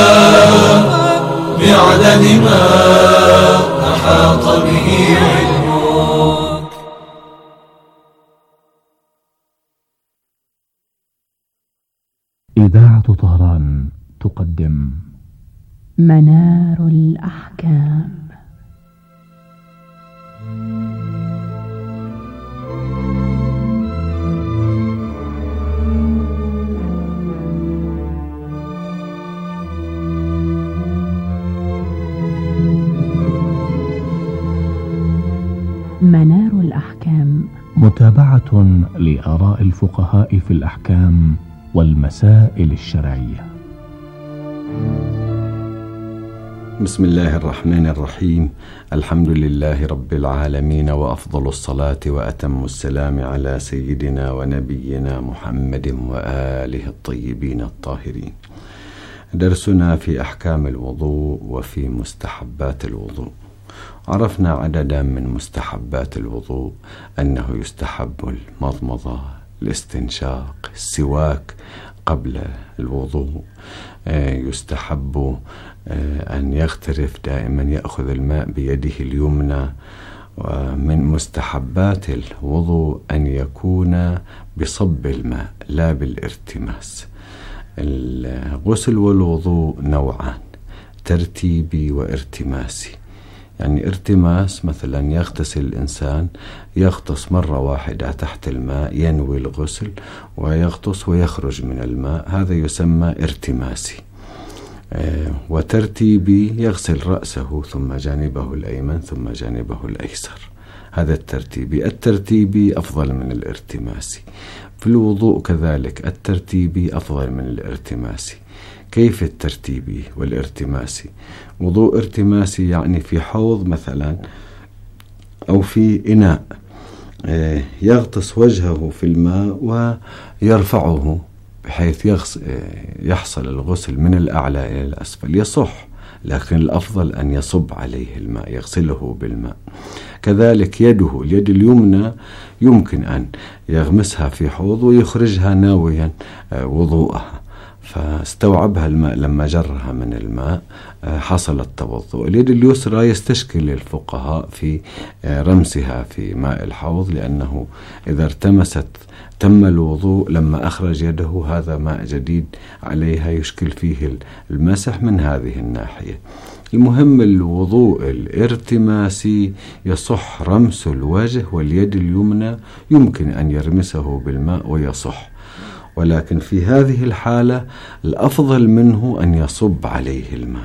بعدد ما أحاط به علمه. يقدم منار الأحكام. منار الأحكام، متابعة لآراء الفقهاء في الأحكام والمسائل الشرعية. بسم الله الرحمن الرحيم. الحمد لله رب العالمين، وأفضل الصلاة وأتم السلام على سيدنا ونبينا محمد وآله الطيبين الطاهرين. درسنا في أحكام الوضوء وفي مستحبات الوضوء. عرفنا عددا من مستحبات الوضوء، أنه يستحب المضمضة، الاستنشاق، السواك قبل الوضوء، يستحب أن يغترف دائما، يأخذ الماء بيده اليمنى. ومن مستحبات الوضوء أن يكون بصب الماء لا بالارتماس. الغسل والوضوء نوعان، ترتيبي وارتماسي. يعني ارتماس مثلا يغتسل الإنسان، يغطس مرة واحدة تحت الماء، ينوي الغسل ويغطس ويخرج من الماء، هذا يسمى ارتماسي. وترتيبي يغسل رأسه ثم جانبه الأيمن ثم جانبه الأيسر، هذا الترتيبي. الترتيبي أفضل من الارتماسي. في الوضوء كذلك الترتيبي أفضل من الارتماسي. كيف الترتيبي والارتماسي؟ وضوء ارتماسي يعني في حوض مثلا أو في إناء، يغطس وجهه في الماء ويرفعه بحيث يحصل الغسل من الأعلى إلى الأسفل. يصح، لكن الأفضل أن يصب عليه الماء، يغسله بالماء. كذلك يده، اليد اليمنى يمكن أن يغمسها في حوض ويخرجها ناويا وضوءها، فاستوعبها الماء لما جرها من الماء حصل التوضؤ. اليد اليسرى يستشكل الفقهاء في رمسها في ماء الحوض، لأنه إذا ارتمست تم الوضوء، لما أخرج يده هذا ماء جديد عليها يشكل فيه المسح من هذه الناحية. المهم الوضوء الارتماسي يصح رمس الوجه، واليد اليمنى يمكن أن يرمسه بالماء ويصح، ولكن في هذه الحالة الأفضل منه أن يصب عليه الماء،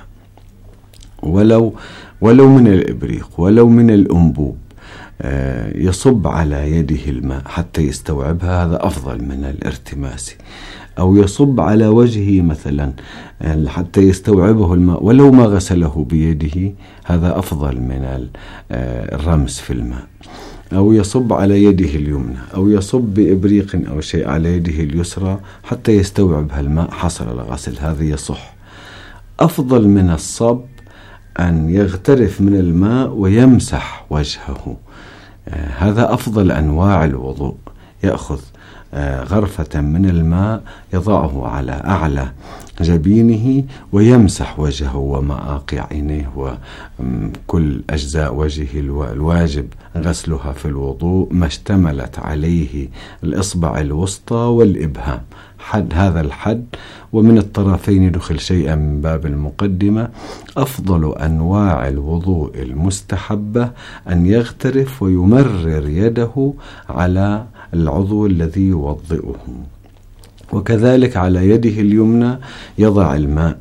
ولو من الإبريق ولو من الأنبوب، يصب على يده الماء حتى يستوعبها، هذا أفضل من الارتماسي. أو يصب على وجهه مثلا حتى يستوعبه الماء ولو ما غسله بيده، هذا أفضل من الرمس في الماء. أو يصب على يده اليمنى، أو يصب بإبريق أو شيء على يده اليسرى حتى يستوعبها الماء، حصل الغسل، هذا يصح. أفضل من الصب أن يغترف من الماء ويمسح وجهه، هذا أفضل أنواع الوضوء. يأخذ غرفة من الماء يضعه على أعلى جبينه ويمسح وجهه ومآقع عينيه وكل أجزاء وجهه الواجب غسلها في الوضوء، ما اشتملت عليه الإصبع الوسطى والإبهام، حد هذا الحد، ومن الطرفين يدخل شيئا من باب المقدمة. أفضل أنواع الوضوء المستحبة أن يغترف ويمرر يده على العضو الذي يوضئه، وكذلك على يده اليمنى يضع الماء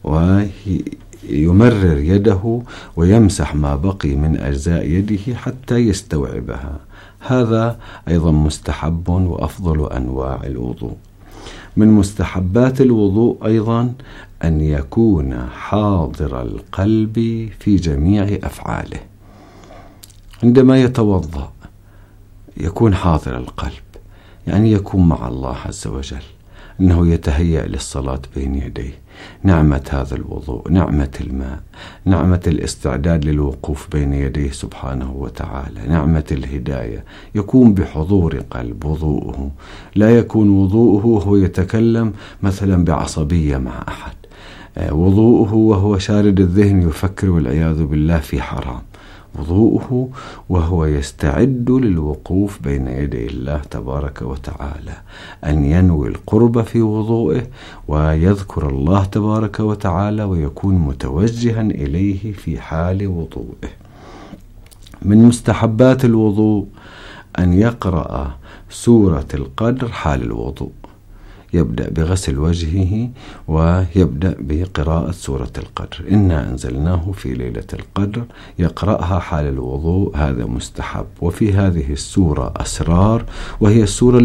ويمرر يده ويمسح ما بقي من أجزاء يده حتى يستوعبها، هذا أيضا مستحب وأفضل أنواع الوضوء. من مستحبات الوضوء أيضا أن يكون حاضر القلب في جميع أفعاله. عندما يتوضأ يكون حاضر القلب، يعني يكون مع الله عز وجل، أنه يتهيأ للصلاة بين يديه. نعمة هذا الوضوء، نعمة الماء، نعمة الاستعداد للوقوف بين يديه سبحانه وتعالى، نعمة الهداية. يكون بحضور قلب وضوءه، لا يكون وضوءه وهو يتكلم مثلا بعصبية مع أحد، وضوءه وهو شارد الذهن يفكر والعياذ بالله في حرام، وضوءه وهو يستعد للوقوف بين يدي الله تبارك وتعالى، أن ينوي القرب في وضوئه ويذكر الله تبارك وتعالى ويكون متوجها إليه في حال وضوئه. من مستحبات الوضوء أن يقرأ سورة القدر حال الوضوء، يبدأ بغسل وجهه ويبدأ بقراءة سورة القدر، إنا أنزلناه في ليلة القدر، يقرأها حال الوضوء، هذا مستحب. وفي هذه السورة أسرار، وهي السورة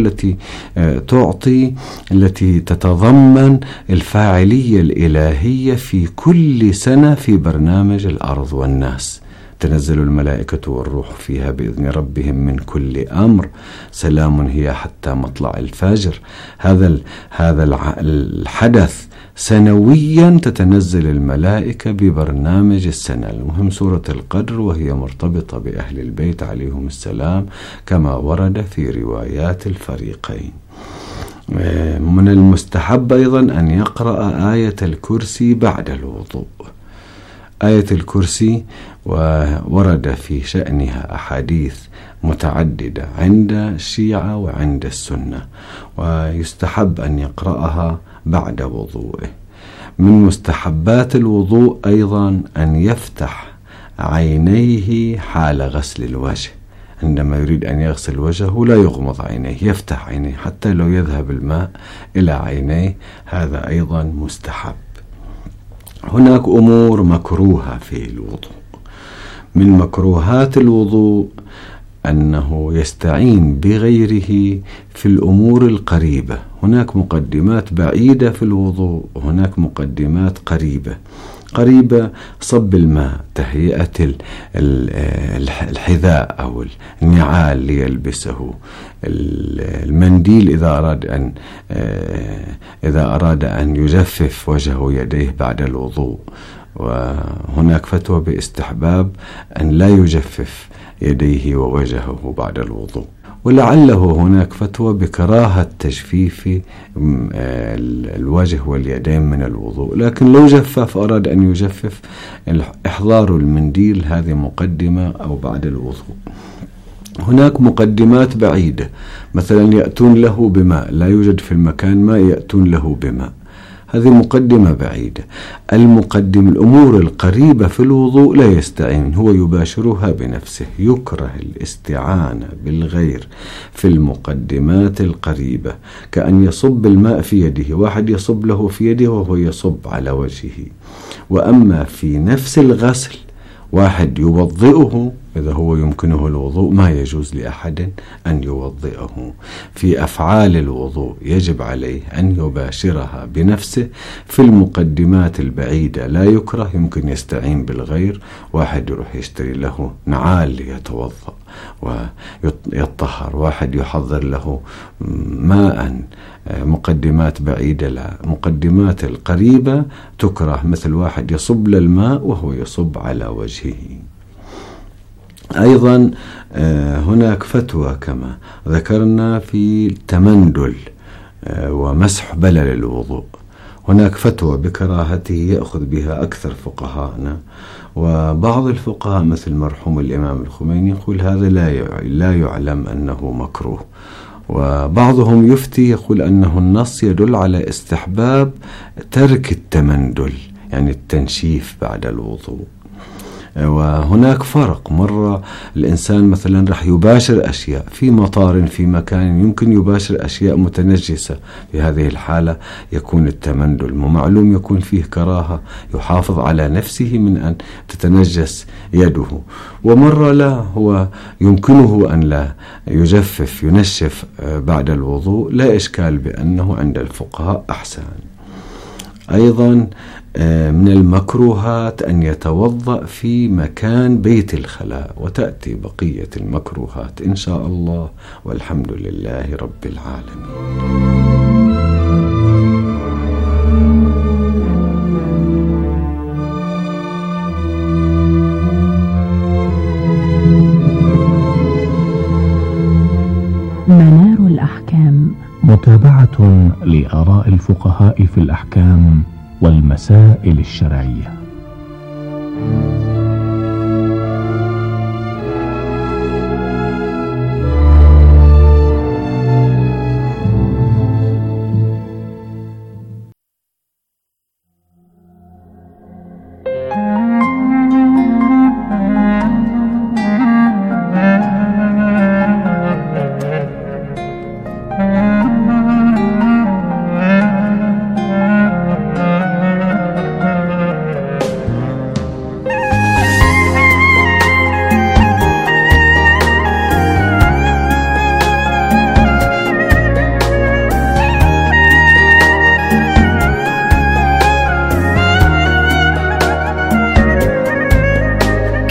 التي تتضمن الفاعلية الإلهية في كل سنة في برنامج الأرض والناس. تنزل الملائكة والروح فيها بإذن ربهم من كل أمر، سلام هي حتى مطلع الفجر. هذا الحدث سنويا تتنزل الملائكة ببرنامج السنة. المهم سورة القدر، وهي مرتبطة بأهل البيت عليهم السلام كما ورد في روايات الفريقين. من المستحب أيضا أن يقرأ آية الكرسي بعد الوضوء. آية الكرسي ورد في شأنها أحاديث متعددة عند الشيعة وعند السنة، ويستحب أن يقرأها بعد وضوءه. من مستحبات الوضوء أيضا أن يفتح عينيه حال غسل الوجه، عندما يريد أن يغسل وجهه لا يغمض عينيه، يفتح عينيه حتى لو يذهب الماء إلى عينيه، هذا أيضا مستحب. هناك أمور مكروهة في الوضوء. من مكروهات الوضوء أنه يستعين بغيره في الأمور القريبة. هناك مقدمات بعيدة في الوضوء، وهناك مقدمات قريبة صب الماء، تهيئة الحذاء أو النعال ليلبسه، المنديل إذا أراد أن يجفف وجهه يديه بعد الوضوء. وهناك فتوى باستحباب أن لا يجفف يديه ووجهه بعد الوضوء، ولعله هناك فتوى بكراهة تجفيف الوجه واليدين من الوضوء، لكن لو جفف أراد أن يجفف إحضار المنديل هذه مقدمة أو بعد الوضوء. هناك مقدمات بعيدة، مثلا يأتون له بماء، لا يوجد في المكان ماء يأتون له بماء، هذه مقدمة بعيدة. الأمور القريبة في الوضوء لا يستعين، هو يباشرها بنفسه. يكره الاستعانة بالغير في المقدمات القريبة، كأن يصب الماء في يده، واحد يصب له في يده وهو يصب على وجهه. وأما في نفس الغسل واحد يوضئه، إذا هو يمكنه الوضوء ما يجوز لأحد أن يوضئه. في أفعال الوضوء يجب عليه أن يباشرها بنفسه. في المقدمات البعيدة لا يكره، يمكن يستعين بالغير، واحد يروح يشتري له نعال ليتوضأ ويطهر، واحد يحضر له ماء. مقدمات بعيدة لا، مقدمات القريبة تكره، مثل واحد يصب للماء وهو يصب على وجهه. أيضا هناك فتوى كما ذكرنا في التمندل ومسح بلل الوضوء، هناك فتوى بكراهته يأخذ بها أكثر فقهاءنا، وبعض الفقهاء مثل مرحوم الإمام الخميني يقول هذا لا يعلم أنه مكروه، وبعضهم يفتي يقول أنه النص يدل على استحباب ترك التمندل، يعني التنشيف بعد الوضوء. وهناك فرق، مرة الإنسان مثلا رح يباشر أشياء في مطار، في مكان يمكن يباشر أشياء متنجسة، في هذه الحالة يكون التمندل ومعلوم يكون فيه كراهة، يحافظ على نفسه من أن تتنجس يده. ومرة لا، هو يمكنه أن لا يجفف ينشف بعد الوضوء، لا إشكال بأنه عند الفقهاء أحسن. أيضا من المكروهات أن يتوضأ في مكان بيت الخلاء، وتأتي بقية المكروهات إن شاء الله، والحمد لله رب العالمين. منار الأحكام، متابعة لآراء الفقهاء في الأحكام والمسائل الشرعية.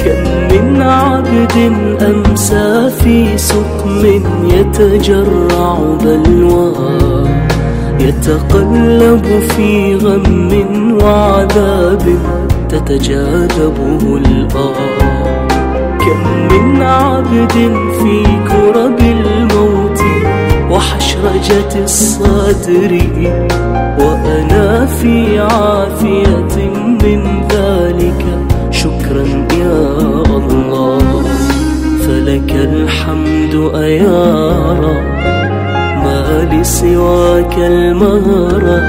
كم من عبد أمسى في سقم يتجرع بلوى، يتقلب في غم وعذاب تتجاذبه الآه. كم من عبد في كرب الموت وحشرجة الصدر، وأنا في عافية من ذلك، شكرا يا الله. فلك الحمد أيا رب، ما لسواك المهرة.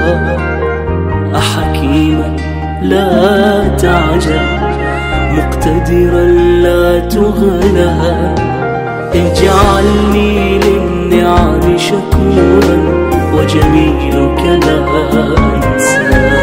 أحكيما لا تعجل، مقتدرا لا تغلى. اجعلني للنعم شكورا، وجميلك لا أنسى.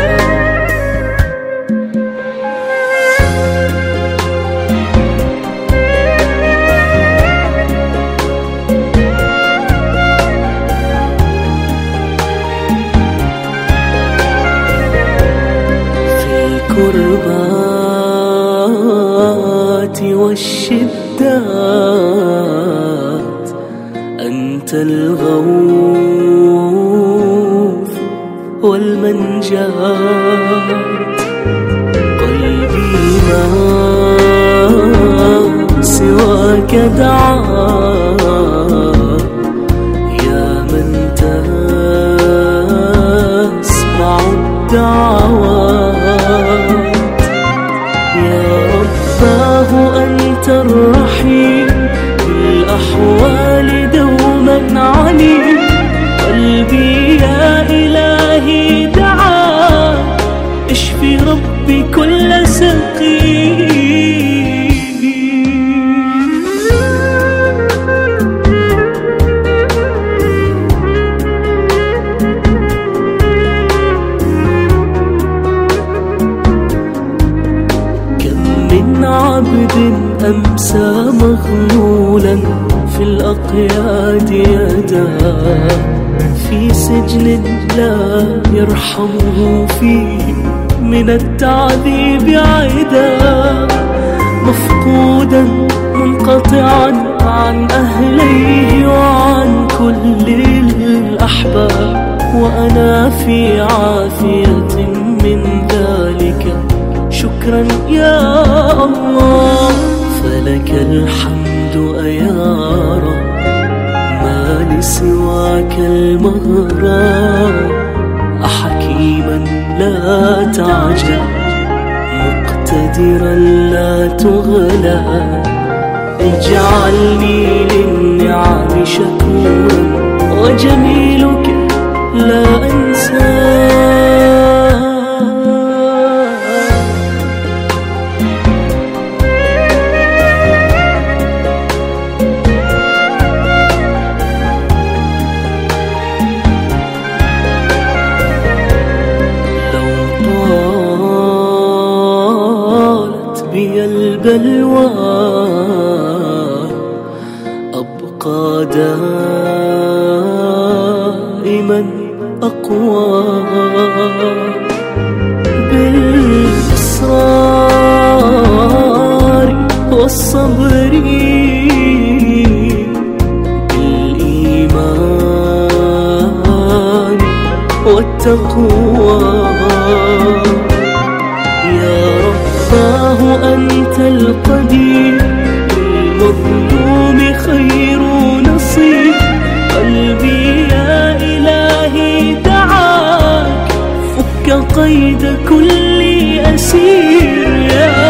الكربات والشدات أنت الغوث والمنجات. قلبي ما سواك دعاه، يا من تسمع الدعوات. يا رباه أنت الرحيم، بالأحوال دوما عليم. قلبي يا إلهي دعاك، اشفي ربي كل سقيم. عبد أمسى مغلولا في الأقياد يداه، في سجن لا يرحمه فيه من التعذيب عدا. مفقودا منقطعا عن أهليه وعن كل الأحباب، وأنا في عافية من ذلك، شكرا يا الله. فلك الحمد أيا رب، ما لسواك المهرة. أحكيما لا تعجل، مقتدرا لا تغلى. اجعلني للنعم شكورا، وجميلك لا أنسى. البلوى أبقى دائما أقوى، بالإصرار والصبر، بالإيمان والتقوى. أنت القدير، للمظلوم خير نصير. قلبي يا إلهي دعاك، فك قيد كل أسير. يا